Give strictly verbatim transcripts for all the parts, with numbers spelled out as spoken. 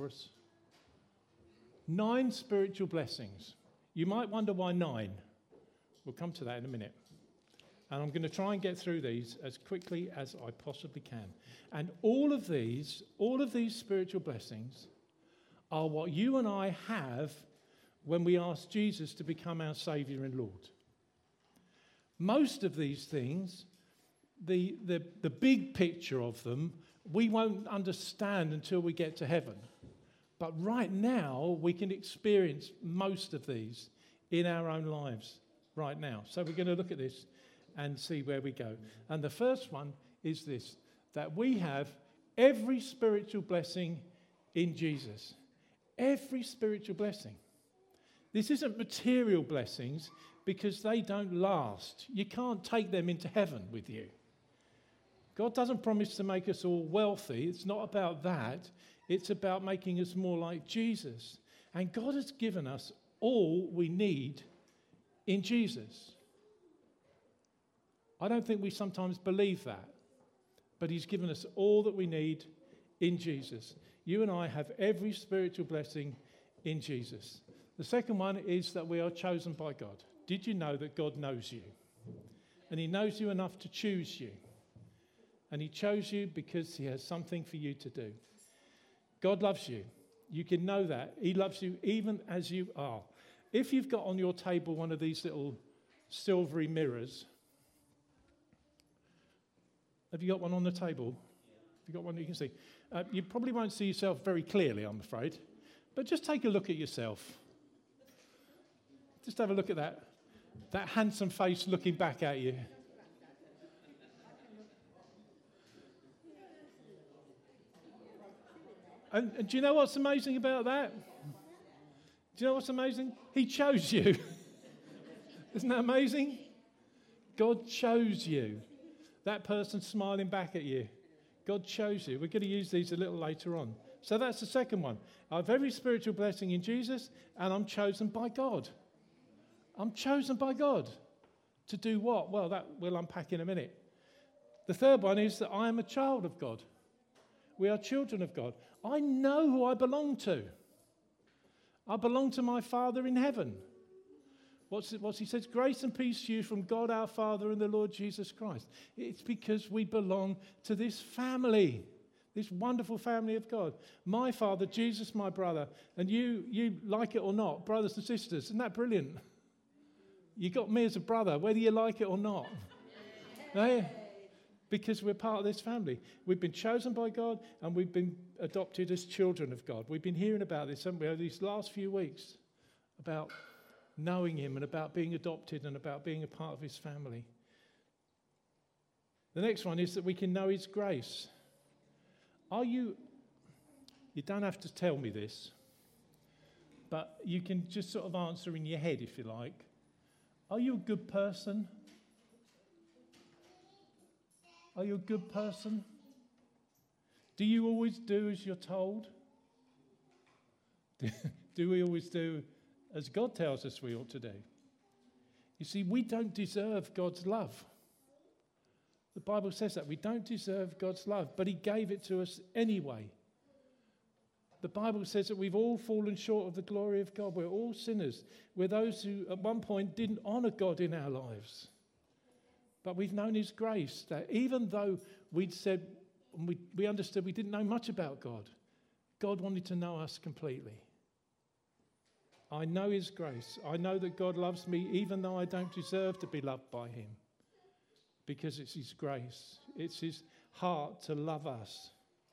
us. Nine spiritual blessings. You might wonder why nine. We'll come to that in a minute. And I'm going to try and get through these as quickly as I possibly can. And all of these, all of these spiritual blessings are what you and I have when we ask Jesus to become our Saviour and Lord. Most of these things, the, the, the big picture of them, we won't understand until we get to heaven. But right now, we can experience most of these in our own lives right now. So we're going to look at this and see where we go. And the first one is this, that we have every spiritual blessing in Jesus. Every spiritual blessing. This isn't material blessings because they don't last. You can't take them into heaven with you. God doesn't promise to make us all wealthy. It's not about that. It's about making us more like Jesus. And God has given us all we need in Jesus. I don't think we sometimes believe that, but he's given us all that we need in Jesus. You and I have every spiritual blessing in Jesus. The second one is that we are chosen by God. Did you know that God knows you? And he knows you enough to choose you. And he chose you because he has something for you to do. God loves you. You can know that. He loves you even as you are. If you've got on your table one of these little silvery mirrors, have you got one on the table? Have you got one that you can see? Uh, you probably won't see yourself very clearly, I'm afraid. But just take a look at yourself. Just have a look at that. That handsome face looking back at you. And, and do you know what's amazing about that? Do you know what's amazing? He chose you. Isn't that amazing? God chose you. That person smiling back at you. God chose you. We're going to use these a little later on. So that's the second one. I have every spiritual blessing in Jesus, and I'm chosen by God. I'm chosen by God. To do what? Well, that we'll unpack in a minute. The third one is that I am a child of God. We are children of God. I know who I belong to. I belong to my Father in heaven. What's, it, what's he says? Grace and peace to you from God our Father and the Lord Jesus Christ. It's because we belong to this family, this wonderful family of God. My Father, Jesus, my brother, and you, you like it or not, brothers and sisters. Isn't that brilliant? You got me as a brother, whether you like it or not. Hey? Because we're part of this family. We've been chosen by God and we've been adopted as children of God. We've been hearing about this, haven't we, over these last few weeks, about knowing him and about being adopted and about being a part of his family. The next one is that we can know his grace. Are you, you don't have to tell me this, but you can just sort of answer in your head if you like. Are you a good person? Are you a good person? Do you always do as you're told? Do we always do as God tells us we ought to do? You see, we don't deserve God's love. The Bible says that. We don't deserve God's love, but he gave it to us anyway. The Bible says that we've all fallen short of the glory of God. We're all sinners. We're those who at one point didn't honour God in our lives. But we've known his grace, that even though we'd said, and we, we understood we didn't know much about God, God wanted to know us completely. I know his grace. I know that God loves me even though I don't deserve to be loved by him. Because it's his grace. It's his heart to love us.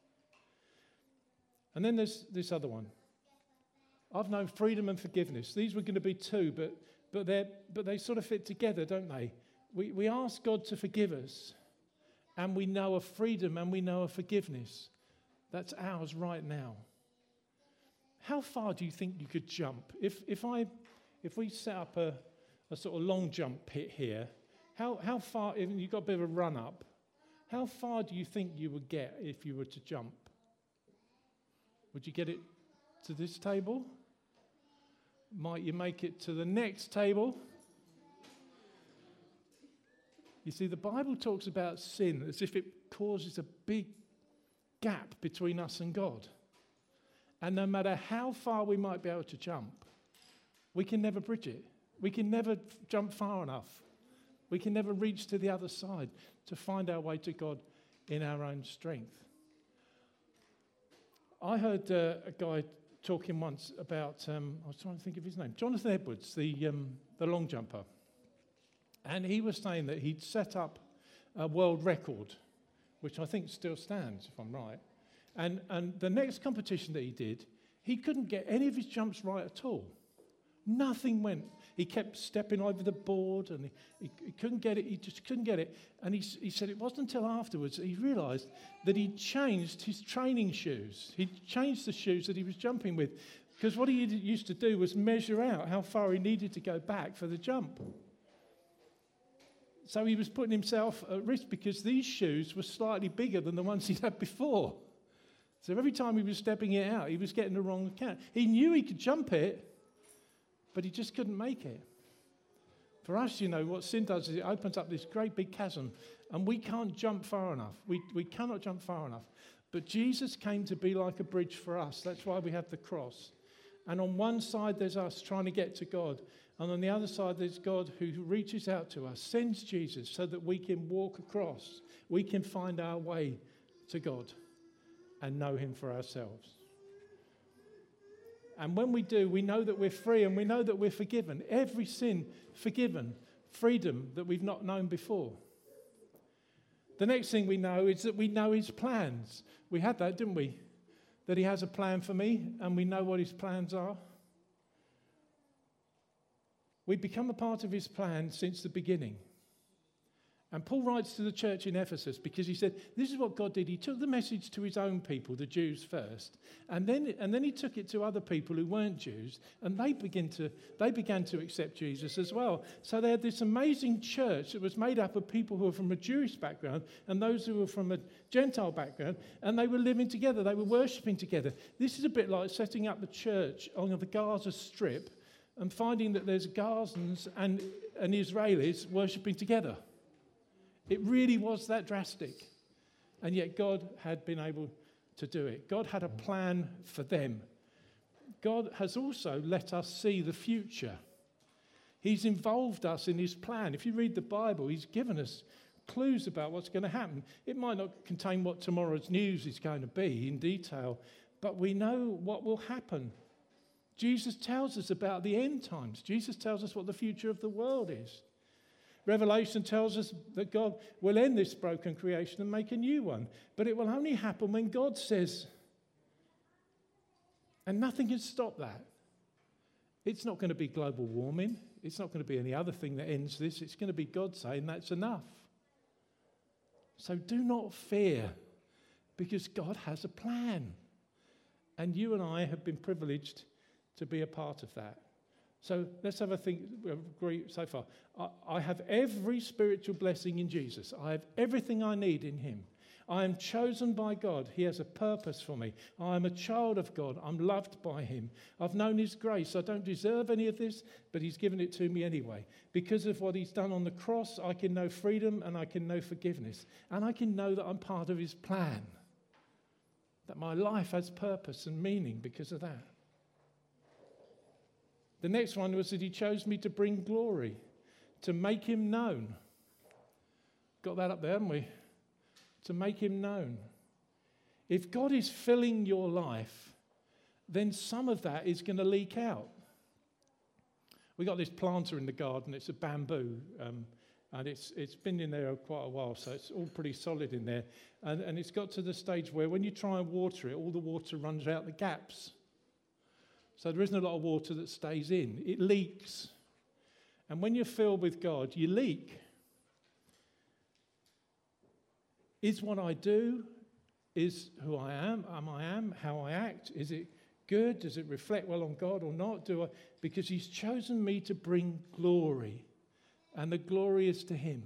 And then there's this other one. I've known freedom and forgiveness. These were going to be two, but but they but they sort of fit together, don't they? We we ask God to forgive us, and we know a freedom and we know a forgiveness. That's ours right now. How far do you think you could jump? If if I if we set up a, a sort of long jump pit here, how how far, if you've got a bit of a run up, how far do you think you would get if you were to jump? Would you get it to this table? Might you make it to the next table? You see, the Bible talks about sin as if it causes a big gap between us and God. And no matter how far we might be able to jump, we can never bridge it. We can never jump far enough. We can never reach to the other side to find our way to God in our own strength. I heard uh, a guy talking once about, um, I was trying to think of his name, Jonathan Edwards, the, um, the long jumper. And he was saying that he'd set up a world record, which I think still stands, if I'm right. And, and the next competition that he did, he couldn't get any of his jumps right at all. Nothing went. He kept stepping over the board and he, he, he couldn't get it. He just couldn't get it. And he, he said it wasn't until afterwards that he realised that he'd changed his training shoes. He'd changed the shoes that he was jumping with. Because what he used to do was measure out how far he needed to go back for the jump. So he was putting himself at risk because these shoes were slightly bigger than the ones he'd had before. So every time he was stepping it out, he was getting the wrong count. He knew he could jump it, but he just couldn't make it. For us, you know, what sin does is it opens up this great big chasm, and we can't jump far enough. We, we cannot jump far enough. But Jesus came to be like a bridge for us. That's why we have the cross. And on one side, there's us trying to get to God. And on the other side, there's God who reaches out to us, sends Jesus so that we can walk across. We can find our way to God and know him for ourselves. And when we do, we know that we're free and we know that we're forgiven. Every sin forgiven. Freedom that we've not known before. The next thing we know is that we know his plans. We had that, didn't we? That he has a plan for me and we know what his plans are. We become a part of his plan since the beginning. And Paul writes to the church in Ephesus because he said, this is what God did. He took the message to his own people, the Jews first, and then and then he took it to other people who weren't Jews, and they began to they began to accept Jesus as well. So they had this amazing church that was made up of people who were from a Jewish background and those who were from a Gentile background, and they were living together, they were worshipping together. This is a bit like setting up the church on the Gaza Strip and finding that there's Gazans and, and Israelis worshipping together. It really was that drastic. And yet God had been able to do it. God had a plan for them. God has also let us see the future. He's involved us in his plan. If you read the Bible, he's given us clues about what's going to happen. It might not contain what tomorrow's news is going to be in detail, but we know what will happen. Jesus tells us about the end times. Jesus tells us what the future of the world is. Revelation tells us that God will end this broken creation and make a new one. But it will only happen when God says, and nothing can stop that. It's not going to be global warming. It's not going to be any other thing that ends this. It's going to be God saying that's enough. So do not fear, because God has a plan. And you and I have been privileged to be a part of that. So let's have a think. We agree so far. I, I have every spiritual blessing in Jesus. I have everything I need in him. I am chosen by God. He has a purpose for me. I am a child of God. I'm loved by him. I've known his grace. I don't deserve any of this, but he's given it to me anyway. Because of what he's done on the cross, I can know freedom and I can know forgiveness. And I can know that I'm part of his plan. That my life has purpose and meaning because of that. The next one was that he chose me to bring glory, to make him known. Got that up there, haven't we? To make him known. If God is filling your life, then some of that is going to leak out. We got this planter in the garden. It's a bamboo, um, and it's it's been in there quite a while, so it's all pretty solid in there. And, and it's got to the stage where when you try and water it, all the water runs out the gaps. So there isn't a lot of water that stays in. It leaks. And when you're filled with God, you leak. Is what I do, is who I am, am I am, how I act, is it good? Does it reflect well on God or not? Do I? Because he's chosen me to bring glory. And the glory is to him.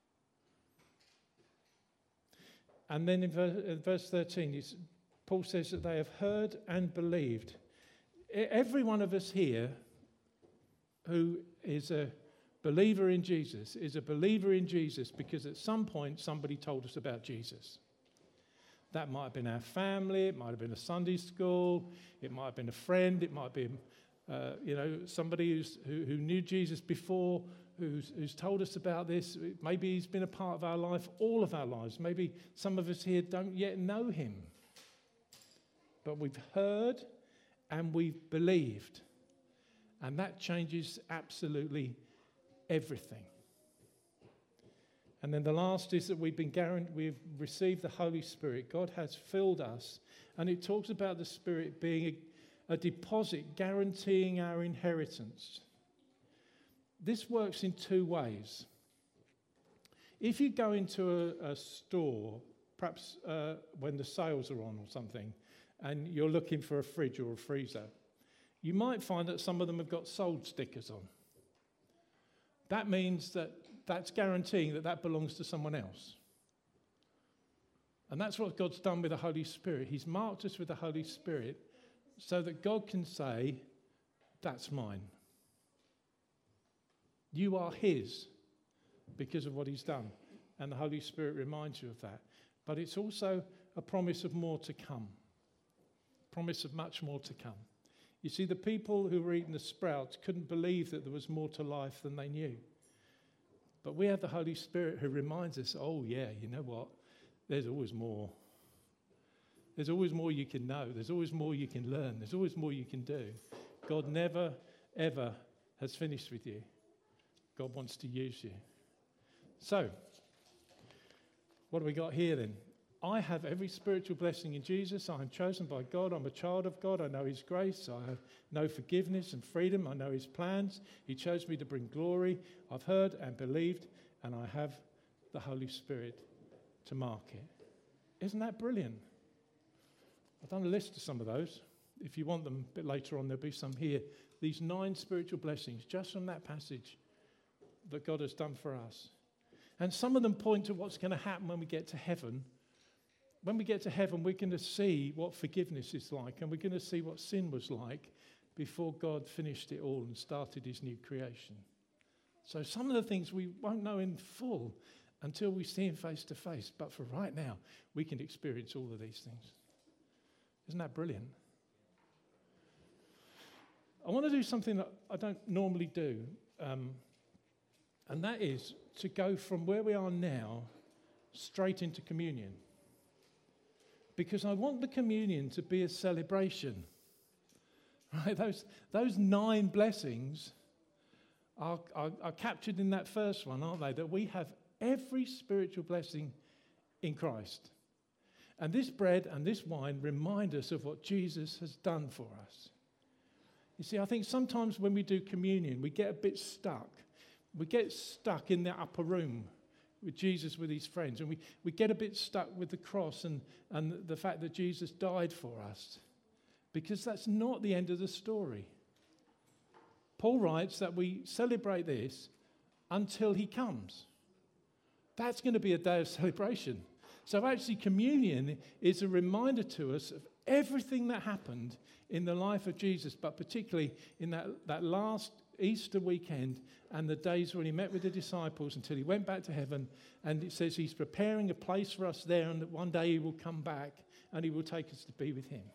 And then in verse, in verse thirteen, Paul says that they have heard and believed. Every one of us here who is a believer in Jesus is a believer in Jesus because at some point somebody told us about Jesus. That might have been our family, it might have been a Sunday school, it might have been a friend, it might be, uh, you know, somebody who's, who, who knew Jesus before, who's, who's told us about this. Maybe he's been a part of our life, all of our lives. Maybe some of us here don't yet know him. But we've heard and we've believed. And that changes absolutely everything. And then the last is that we've been guaranteed, we've received the Holy Spirit. God has filled us. And it talks about the Spirit being a, a deposit guaranteeing our inheritance. This works in two ways. If you go into a, a store, perhaps uh, when the sales are on or something, and you're looking for a fridge or a freezer, you might find that some of them have got sold stickers on. That means that that's guaranteeing that that belongs to someone else. And that's what God's done with the Holy Spirit. He's marked us with the Holy Spirit so that God can say, that's mine. You are his because of what he's done. And the Holy Spirit reminds you of that. But it's also a promise of more to come. Promise of much more to come. You see, the people who were eating the sprouts couldn't believe that there was more to life than they knew. But we have the Holy Spirit who reminds us, oh yeah, you know what? There's always more. There's always more you can know. There's always more you can learn. There's always more you can do. God never, ever has finished with you. God wants to use you. So, what do we got here then? I have every spiritual blessing in Jesus. I am chosen by God. I'm a child of God. I know his grace. I have no forgiveness and freedom. I know his plans. He chose me to bring glory. I've heard and believed, and I have the Holy Spirit to mark it. Isn't that brilliant? I've done a list of some of those. If you want them a bit later on, there'll be some here. These nine spiritual blessings just from that passage that God has done for us. And some of them point to what's going to happen when we get to heaven. When we get to heaven, we're going to see what forgiveness is like, and we're going to see what sin was like before God finished it all and started his new creation. So some of the things we won't know in full until we see him face to face. But for right now, we can experience all of these things. Isn't that brilliant? I want to do something that I don't normally do, um, and that is to go from where we are now straight into communion. Because I want the communion to be a celebration. Right? Those, those nine blessings are, are, are captured in that first one, aren't they? That we have every spiritual blessing in Christ. And this bread and this wine remind us of what Jesus has done for us. You see, I think sometimes when we do communion, we get a bit stuck. We get stuck in the upper room with Jesus with his friends, and we, we get a bit stuck with the cross and, and the fact that Jesus died for us, because that's not the end of the story. Paul writes that we celebrate this until he comes. That's going to be a day of celebration. So actually communion is a reminder to us of everything that happened in the life of Jesus, but particularly in that, that last Easter weekend and the days when he met with the disciples until he went back to heaven. And it says he's preparing a place for us there, and that one day he will come back and he will take us to be with him.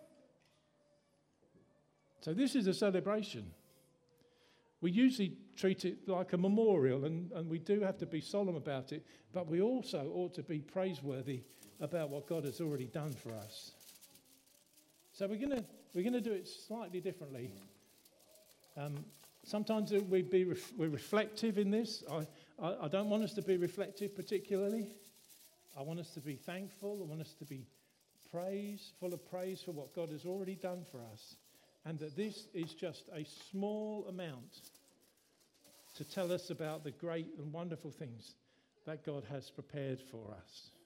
So this is a celebration. We usually treat it like a memorial, and, and we do have to be solemn about it, but we also ought to be praiseworthy about what God has already done for us. So we're going to we're going to do it slightly differently. Um, Sometimes we be ref- we're reflective in this. I, I, I don't want us to be reflective particularly. I want us to be thankful. I want us to be praise, full of praise for what God has already done for us. And that this is just a small amount to tell us about the great and wonderful things that God has prepared for us.